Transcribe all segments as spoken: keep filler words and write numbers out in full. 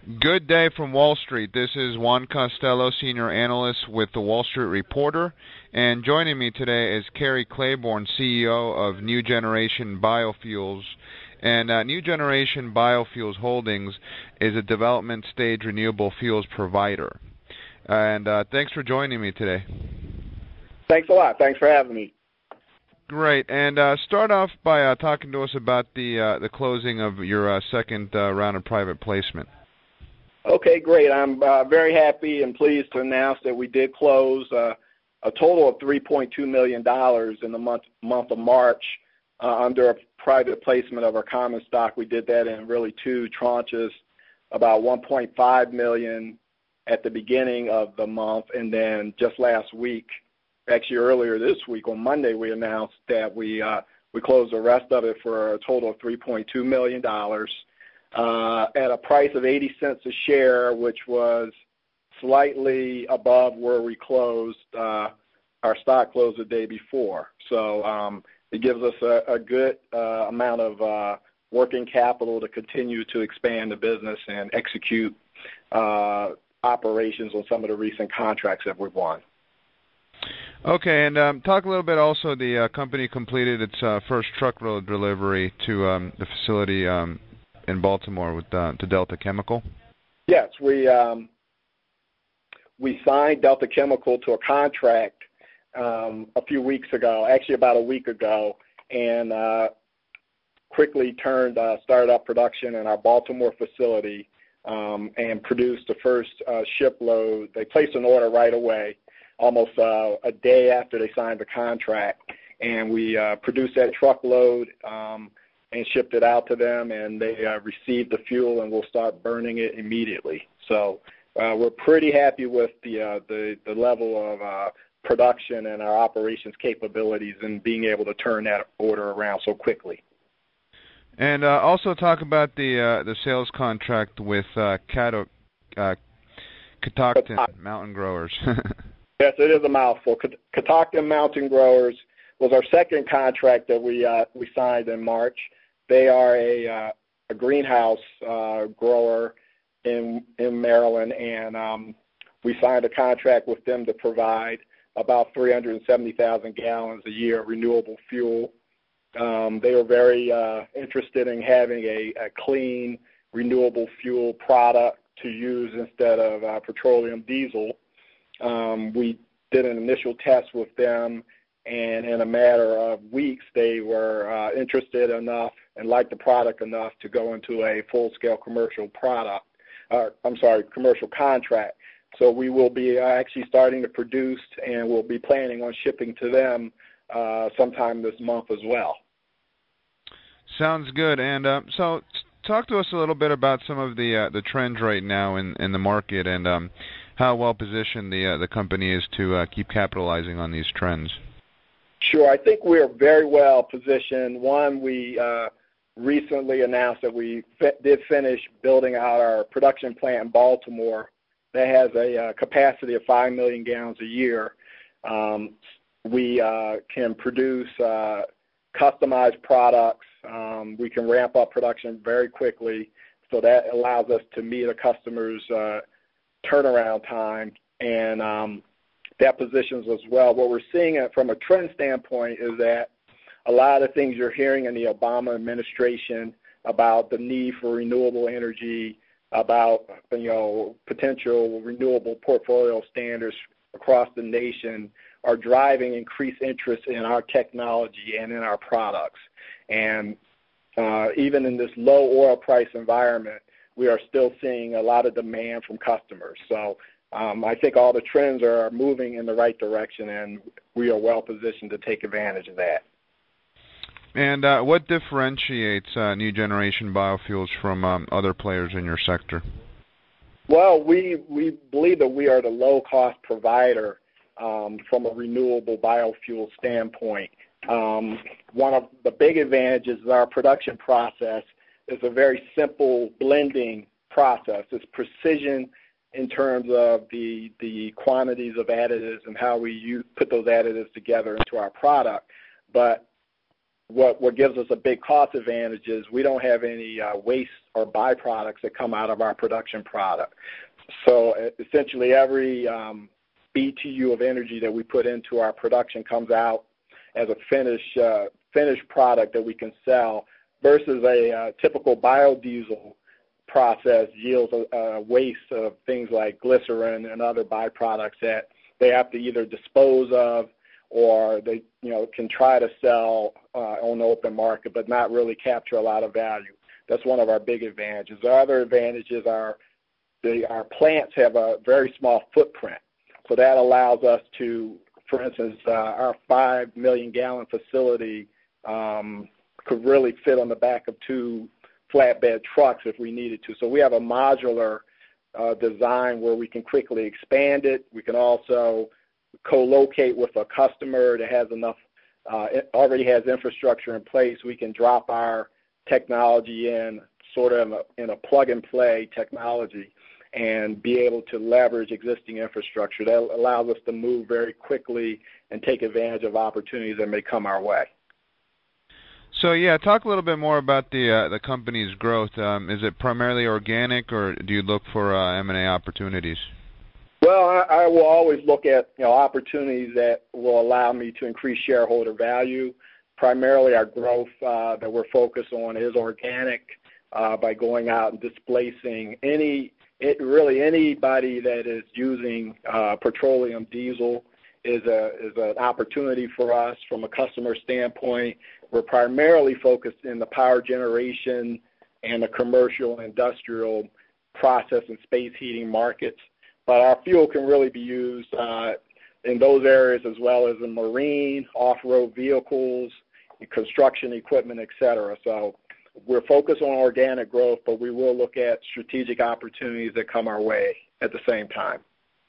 Good day from Wall Street. This is Juan Costello, Senior Analyst with the Wall Street Reporter. And joining me today is Kerry Claiborne, C E O of New Generation Biofuels. And uh, New Generation Biofuels Holdings is a development stage renewable fuels provider. And uh, thanks for joining me today. Thanks a lot. Thanks for having me. Great. And uh, start off by uh, talking to us about the uh, the closing of your uh, second uh, round of private placement. Okay, great. I'm uh, very happy and pleased to announce that we did close uh, a total of three point two million dollars in the month month of March uh, under a private placement of our common stock. We did that in really two tranches, about one point five million dollars at the beginning of the month, and then just last week, actually earlier this week on Monday, we announced that we uh, we closed the rest of it for a total of three point two million dollars. Uh, at a price of eighty cents a share, which was slightly above where we closed. Uh, our stock closed the day before. So um, it gives us a, a good uh, amount of uh, working capital to continue to expand the business and execute uh, operations on some of the recent contracts that we've won. Okay, and um, talk a little bit also, the uh, company completed its uh, first truckload delivery to um, the facility um, in Baltimore with uh, to Delta Chemical? Yes, we um, we signed Delta Chemical to a contract um, a few weeks ago, actually about a week ago, and uh, quickly turned uh, started up production in our Baltimore facility um, and produced the first uh, shipload. They placed an order right away, almost uh, a day after they signed the contract, and we uh, produced that truckload um, and shipped it out to them, and they uh, received the fuel and will start burning it immediately. So uh, we're pretty happy with the, uh, the the level of uh, production and our operations capabilities and being able to turn that order around so quickly. And uh, also talk about the uh, the sales contract with uh, Cato, uh, Catoctin Mountain Growers. Yes, it is a mouthful. Catoctin Mountain Growers was our second contract that we uh, we signed in March. They are a, uh, a greenhouse uh, grower in in Maryland, and um, we signed a contract with them to provide about three hundred seventy thousand gallons a year of renewable fuel. Um, they were very uh, interested in having a, a clean, renewable fuel product to use instead of uh, petroleum diesel. Um, we did an initial test with them, and in a matter of weeks, they were uh, interested enough and liked the product enough to go into a full-scale commercial product, uh, I'm sorry, commercial contract. So we will be uh, actually starting to produce, and we'll be planning on shipping to them uh, sometime this month as well. Sounds good. And uh, so talk to us a little bit about some of the uh, the trends right now in, in the market, and um, how well positioned the uh, the company is to uh, keep capitalizing on these trends. Sure. I think we're very well positioned. One, we uh, recently announced that we fi- did finish building out our production plant in Baltimore that has a uh, capacity of five million gallons a year. Um, we uh, can produce uh, customized products. Um, we can ramp up production very quickly, so that allows us to meet a customer's uh, turnaround time, and um, that positions us well. What we're seeing from a trend standpoint is that a lot of things you're hearing in the Obama administration about the need for renewable energy, about you know potential renewable portfolio standards across the nation are driving increased interest in our technology and in our products. And uh, even in this low oil price environment, we are still seeing a lot of demand from customers. So um, I think all the trends are moving in the right direction, and we are well positioned to take advantage of that. And uh, what differentiates uh, New Generation Biofuels from um, other players in your sector? Well, we, we believe that we are the low-cost provider um, from a renewable biofuel standpoint. Um, one of the big advantages of our production process is a very simple blending process. It's precision in terms of the, the quantities of additives and how we use, put those additives together into our product. But what what gives us a big cost advantage is we don't have any uh, waste or byproducts that come out of our production product. So essentially every um, B T U of energy that we put into our production comes out as a finished, uh, finished product that we can sell versus a uh, typical biodiesel process yields a, a waste of things like glycerin and other byproducts that they have to either dispose of or they, you know, can try to sell uh, on the open market but not really capture a lot of value. That's one of our big advantages. The other advantages are the, our plants have a very small footprint, so that allows us to, for instance, uh, our five million gallon facility um, could really fit on the back of two flatbed trucks if we needed to. So we have a modular uh, design where we can quickly expand it. We can also co-locate with a customer that has enough, uh, it already has infrastructure in place. We can drop our technology in sort of in a, in a plug-and-play technology and be able to leverage existing infrastructure. That allows us to move very quickly and take advantage of opportunities that may come our way. So, yeah, talk a little bit more about the uh, the company's growth. Um, is it primarily organic, or do you look for uh, M and A opportunities? Well, I, I will always look at, you know, opportunities that will allow me to increase shareholder value. Primarily our growth uh, that we're focused on is organic uh, by going out and displacing any, it, really anybody that is using uh, petroleum diesel is a is an opportunity for us from a customer standpoint. We're primarily focused in the power generation and the commercial industrial process and space heating markets. But our fuel can really be used uh, in those areas as well as in marine, off-road vehicles, construction equipment, et cetera. So we're focused on organic growth, but we will look at strategic opportunities that come our way at the same time.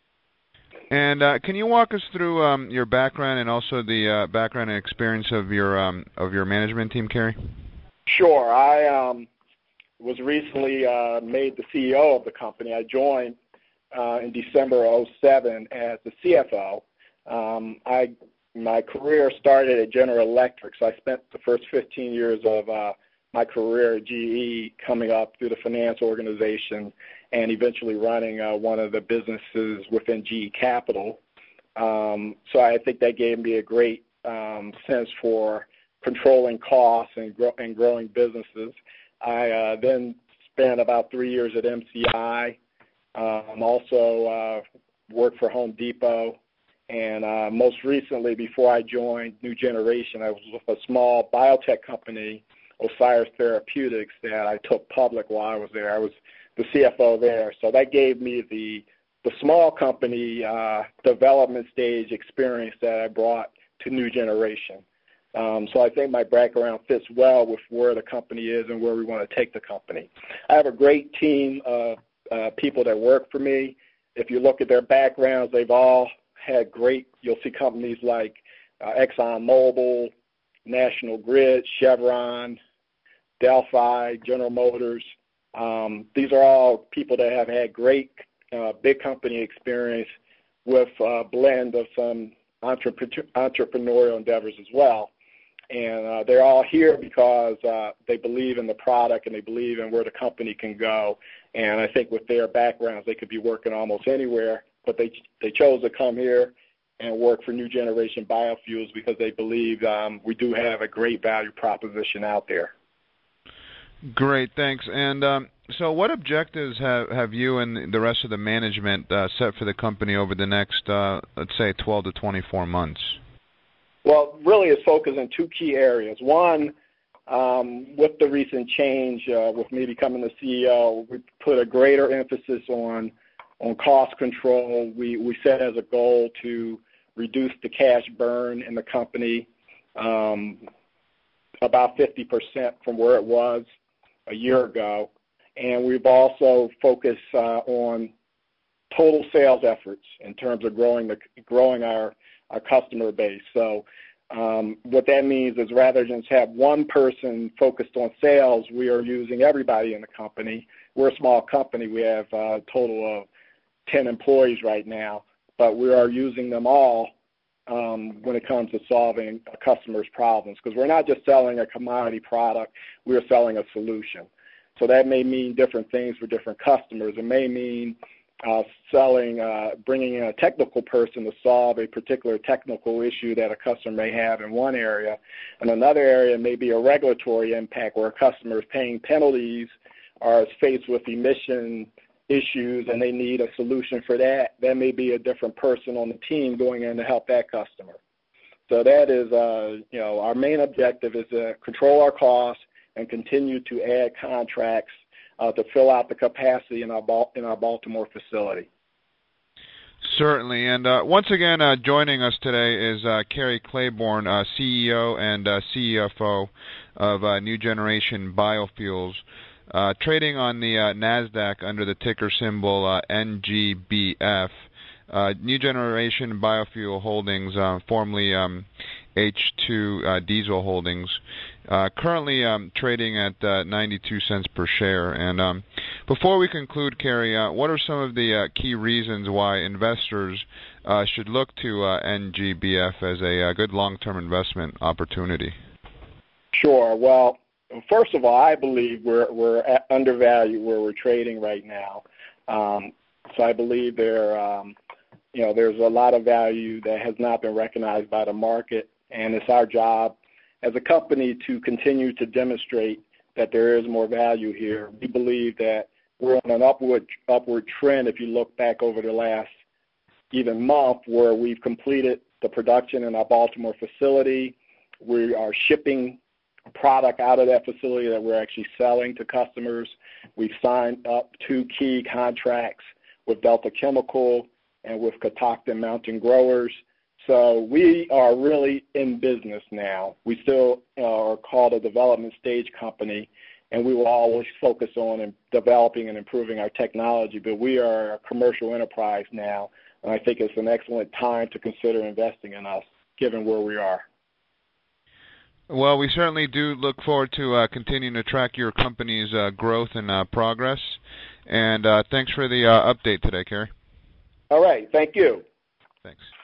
And uh, can you walk us through um, your background and also the uh, background and experience of your um, of your management team, Kerry? Sure. I um, was recently uh, made the C E O of the company. I joined uh, in December of oh seven as the C F O. Um, I my career started at General Electric, so I spent the first fifteen years of uh, my career at G E coming up through the finance organization and eventually running uh, one of the businesses within G E Capital. Um, so I think that gave me a great um, sense for controlling costs and, grow- and growing businesses. I uh, then spent about three years at M C I, um, also uh, worked for Home Depot, and uh, most recently, before I joined New Generation, I was with a small biotech company, Osiris Therapeutics, that I took public while I was there. I was the C F O there. So that gave me the the small company uh, development stage experience that I brought to New Generation. Um, so I think my background fits well with where the company is and where we want to take the company. I have a great team of uh, people that work for me. If you look at their backgrounds, they've all had great, you'll see companies like uh, ExxonMobil, National Grid, Chevron, Delphi, General Motors. Um, these are all people that have had great uh, big company experience with a blend of some entrepre- entrepreneurial endeavors as well. And uh, they're all here because uh, they believe in the product and they believe in where the company can go. And I think with their backgrounds, they could be working almost anywhere, but they they chose to come here and work for New Generation Biofuels because they believe um, we do have a great value proposition out there. Great, thanks. And um, so what objectives have, have you and the rest of the management uh, set for the company over the next, uh, let's say, twelve to twenty-four months? Well, really it's focused in two key areas. One, um, with the recent change, uh, with me becoming the C E O, we put a greater emphasis on on cost control. We, we set as a goal to reduce the cash burn in the company um, about fifty percent from where it was a year ago. And we've also focused uh, on total sales efforts in terms of growing the growing our, our customer base. So um, what that means is rather than just have one person focused on sales, we are using everybody in the company. We're a small company. We have a total of ten employees right now, but we are using them all um, when it comes to solving a customer's problems, because we're not just selling a commodity product, we're selling a solution. So that may mean different things for different customers. It may mean uh, selling, uh, bringing in a technical person to solve a particular technical issue that a customer may have in one area. And another area may be a regulatory impact where a customer is paying penalties or is faced with emission issues and they need a solution for that. That may be a different person on the team going in to help that customer. So that is, uh, you know, our main objective is to control our costs and continue to add contracts uh, to fill out the capacity in our in our Baltimore facility. Certainly. And uh, once again, uh, joining us today is uh, Cary Claiborne, uh, C E O and uh, C F O of uh, New Generation Biofuels, uh, trading on the uh, NASDAQ under the ticker symbol uh, N G B F. Uh, New Generation Biofuel Holdings, uh, formerly um, H two uh, Diesel Holdings, uh, currently um, trading at uh, ninety-two cents per share. And um, before we conclude, Cary, uh, what are some of the uh, key reasons why investors uh, should look to uh, N G B F as a uh, good long-term investment opportunity? Sure. Well, first of all, I believe we're we're at undervalued where we're trading right now. Um, so I believe there. Um, You know, there's a lot of value that has not been recognized by the market, and it's our job as a company to continue to demonstrate that there is more value here. We believe that we're on an upward upward trend if you look back over the last even month where we've completed the production in our Baltimore facility. We are shipping product out of that facility that we're actually selling to customers. We've signed up two key contracts with Delta Chemical and with Catoctin Mountain Growers. So we are really in business now. We still uh, are called a development stage company, and we will always focus on developing and improving our technology, but we are a commercial enterprise now, and I think it's an excellent time to consider investing in us, given where we are. Well, we certainly do look forward to uh, continuing to track your company's uh, growth and uh, progress, and uh, thanks for the uh, update today, Cary. All right. Thank you. Thanks.